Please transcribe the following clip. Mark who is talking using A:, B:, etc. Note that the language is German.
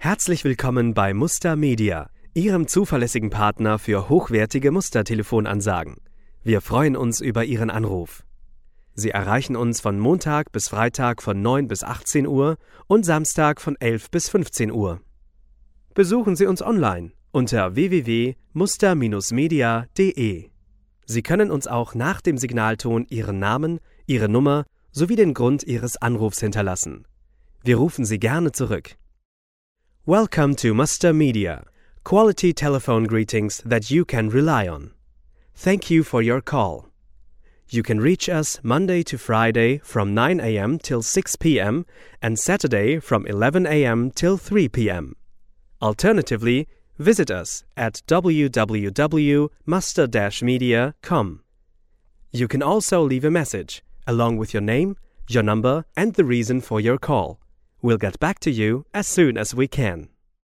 A: Herzlich willkommen bei Muster Media, Ihrem zuverlässigen Partner für hochwertige Mustertelefonansagen. Wir freuen uns über Ihren Anruf. Sie erreichen uns von Montag bis Freitag von 9 bis 18 Uhr und Samstag von 11 bis 15 Uhr. Besuchen Sie uns online unter www.muster-media.de. Sie können uns auch nach dem Signalton Ihren Namen, Ihre Nummer sowie den Grund Ihres Anrufs hinterlassen. Wir rufen Sie gerne zurück. Welcome to Muster Media, quality telephone greetings that you can rely on. Thank you for your call. You can reach us Monday to Friday from 9 a.m. till 6 p.m. and Saturday from 11 a.m. till 3 p.m. Alternatively, visit us at www.muster-media.com. You can also leave a message, along with your name, your number, and the reason for your call. We'll get back to you as soon as we can.